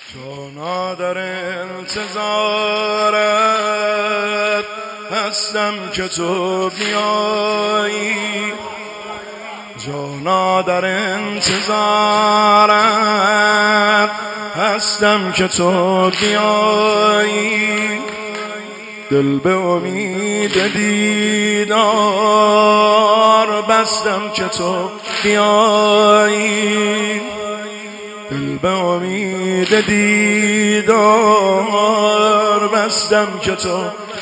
جانا در انتظارت هستم که تو بیایی، جانا در انتظارت هستم که تو بیایی. دل به امید دیدار بستم که تو بیایی، دل به امید دیدار بستم که تو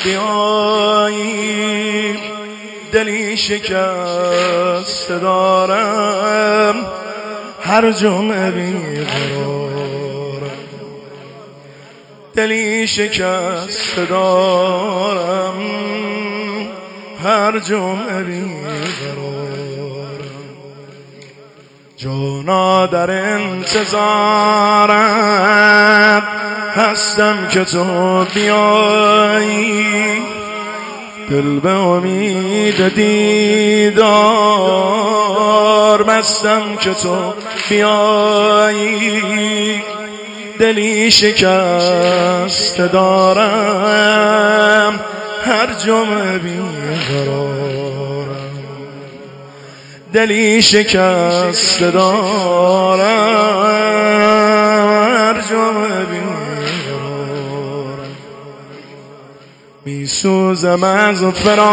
بیایی. دلی شکست دارم هر جمعه بیقرارم، دلی شکست دارم هر جمعه بیقرارم. جانا در انتظارت هستم که تو بیایی، دل به امید دیدار بستم که تو بیایی. دلی شکست دارم هر جمعه بیقرارم، دلی شکست دارم هر جمعه بیقرارم. میسوزم از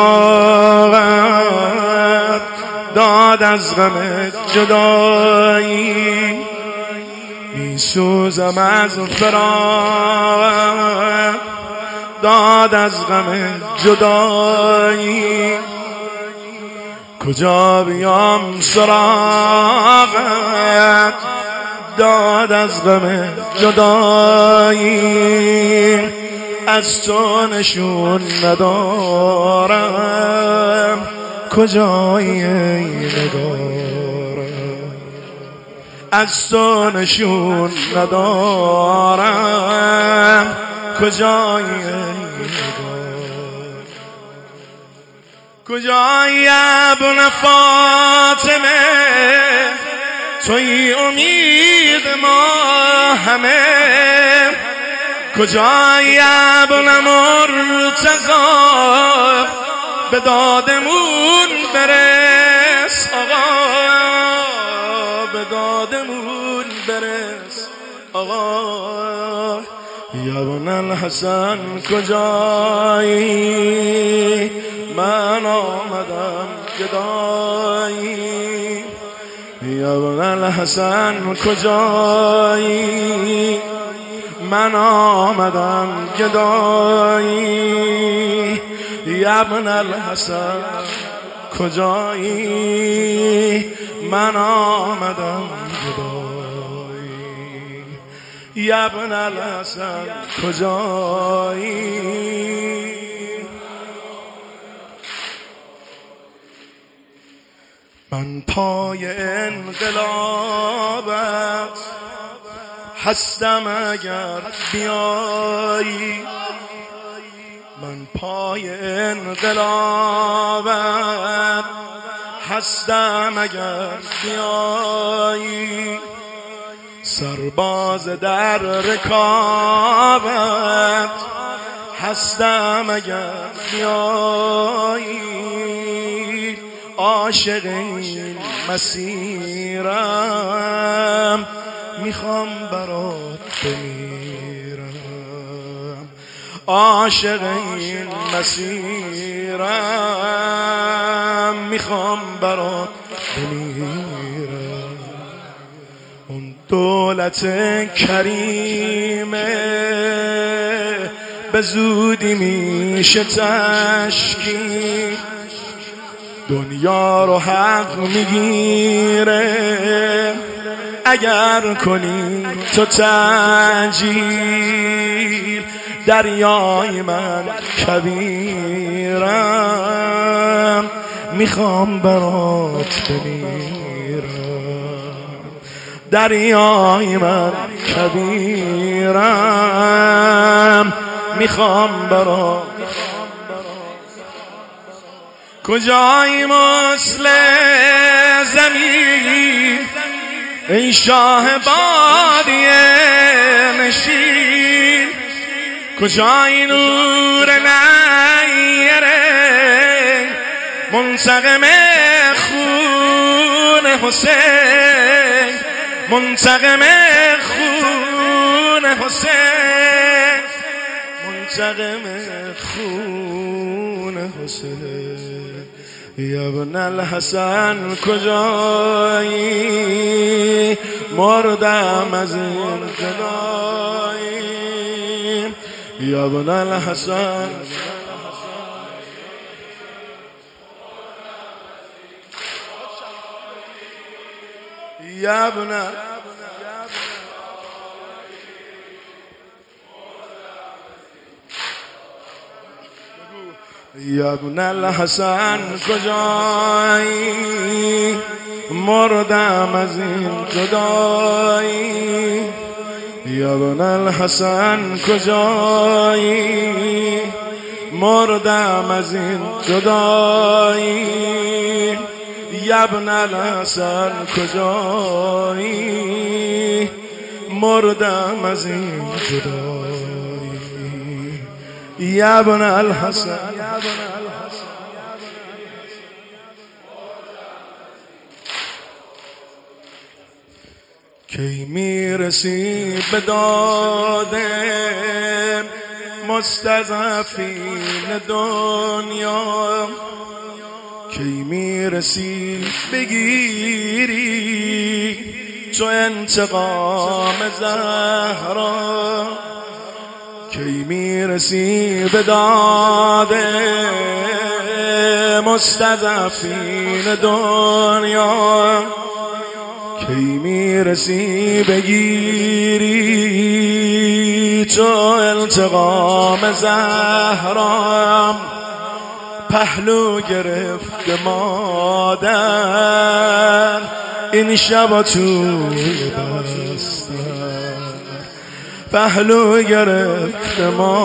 فراقت داد از غم جدایی، میسوزم از فراقت داد از غم جدایی. کجا بیام سراغت داد از غم جدایی. از تو نشون ندارم کجایی ای نگارم، از تو نشون ندارم کجایی ای نگارم. کجایی ابن فاطمه توی امید ما همه، کجایی ابن مرتضی به دادمون برس آقا، به دادمون برس آقا. یا ابن الحسن کجایی من آمدم گدایی، یا ابن الحسن کجایی من آمدم گدایی. یا ابن الحسن کجایی من آمدم گدایی، یا ابن الحسن کجایی. من پای انقلابت هستم اگر بیایی، من پای انقلابت هستم اگر بیایی. سرباز در رکابت هستم اگر بیایی. عاشق این مسیرم میخوام برات بمیرم، عاشق این مسیرم میخوام برات بمیرم. اون دولت کریمه به زودی میشه تشکیل، دنیا رو حق میگیره اگر کنی تو تأجیل. دریای من کبیرم میخوام برات بمیرم، دریای من کبیرم میخوام برات. کجایی مثل زمین ای شاه بادیه نشین، کجای نور نیره منتقم خون حسین، منتقم خون حسین، منتقم خون حسین. یا ابن الحسن کجایی مردم از این جدایی. یا ابن الحسن یا ابن یا ابن الحسن کجایی مردم از این جدایی. یا ابن الحسن کجایی مردم از این جدایی. یا ابن الحسن کجایی مردم از این جدایی. یا ابن الحسن کی میرسی به داد مستضعفین دنیا، کی میرسی بگیری تو انتقام زهرا، کی میرسی به داد مستضعفین دنیا، کی میرسی بگیری تو انتقام زهرا. پهلو گرفت مادر این شب توی بستر، پهلو گرفت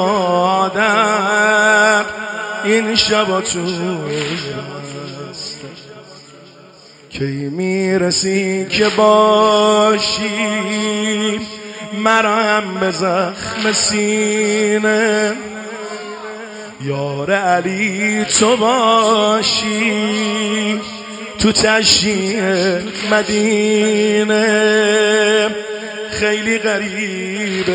مادر این شب توی بستر. کی میرسی که باشی مرهم به زخم سینه، یار علی تو باشی تو تشییع مدینه. خیلی غریب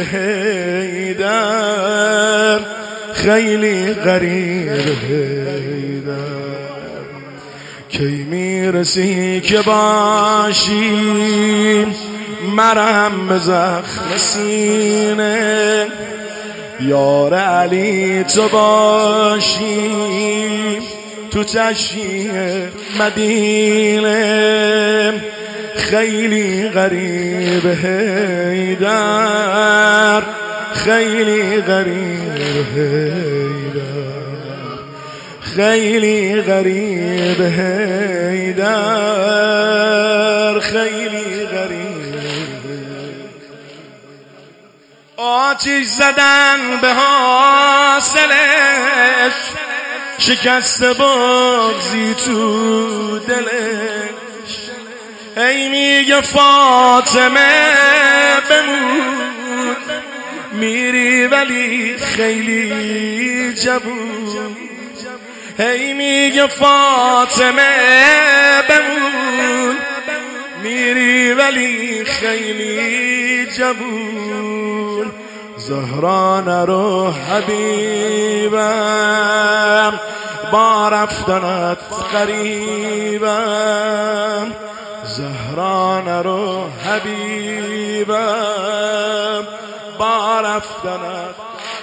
حیدر، خیلی غریب حیدر. کی میرسی که باشی مرهم به زخم سینه، یار علی تو باشی تو تشییع مدینه. خیلی غریب حیدر، خیلی غریب حیدر، خیلی غریب حیدر، خیلی غریب. آتش زدن به حاصلش، شکست بغضی تو دلش. ای میگه فاطمه بمون، میری ولی خیلی جوون. ای میگه فاطمه بمون، میری ولی خیلی جوون. زهرا نرو حبیبم با رفتنت قریبم، زهرا نرو حبیبم با رفتنت.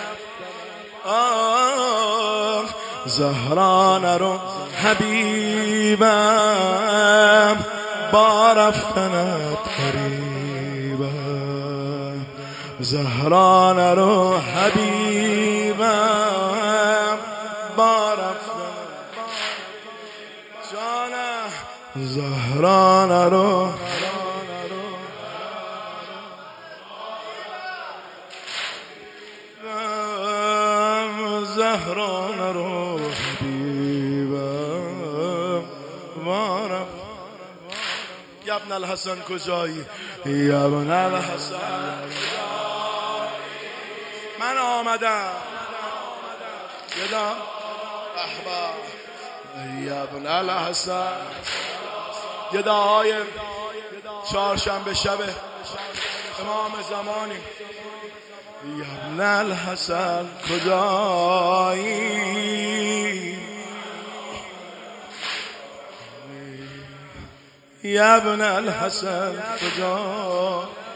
زهرا نرو حبیبم با رفتنت قریبم، زهرا نرو حبیبم با رفتنت جانم. زهرا نرو زهرا نرو حبیبم با رفتنت. یا ابن الحسن کجایی؟ یا ابن الحسن من آمدم گدا احبا یا ابن الحسن گداهای چهارشنبه شب امام زمانی یا ابن الحسن کجایی یا ابن الحسن کجایی